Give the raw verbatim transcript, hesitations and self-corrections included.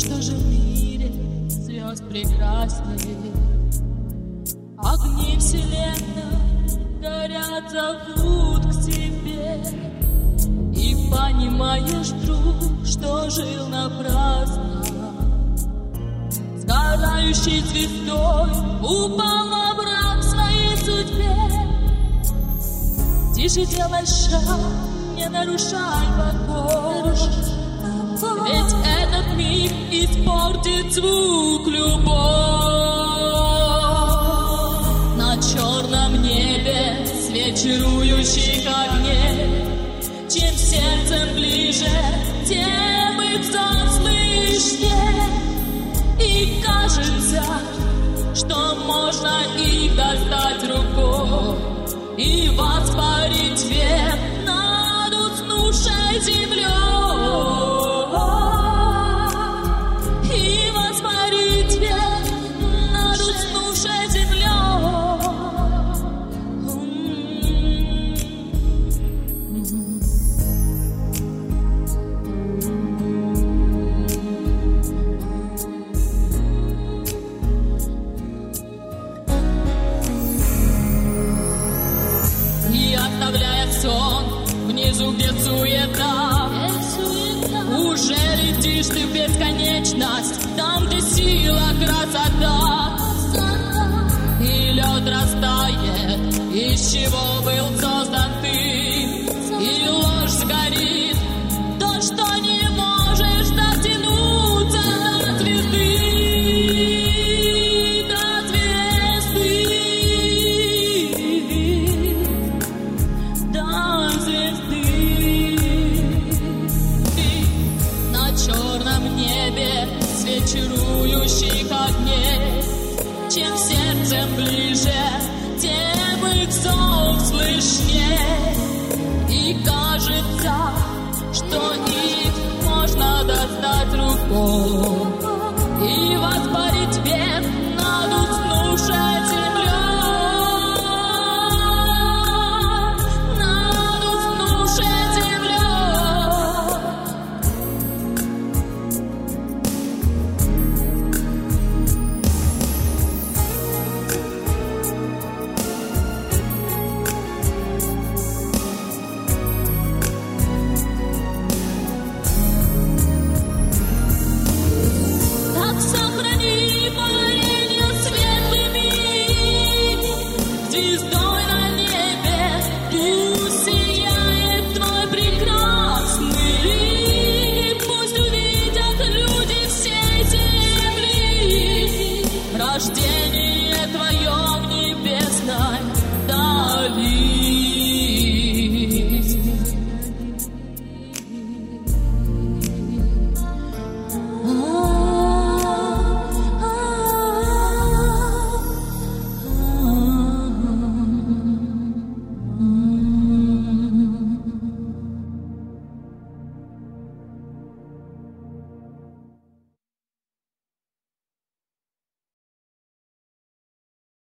что же в мире звезд прекраснее. Огни вселенной горят, зовут к тебе. И понимаешь, друг, что жил напрасно. Сгорающей звездой упал во враг своей судьбе. Тише делай шаг, не нарушай покой. Ведь этот миг испортит звук любовь. На черном небе свет чарующих огней. Чем сердцем ближе, тем их зов слышнее. И кажется, что можно их достать рукой и воспарить вверх над уснувшей землей. И воспарить вверх над уснувшей землей. Оставляя сон внизу, где суета, уже летишь ты в бесконечность, там, где сила, красота. И лед растает, из чего был создан ты, и ложь сгорит, то, что не можешь дотянуться до звезды. Свет чарующих огней. Чем сердцем ближе, тем их зов слышнее. И кажется, что их можно достать рукой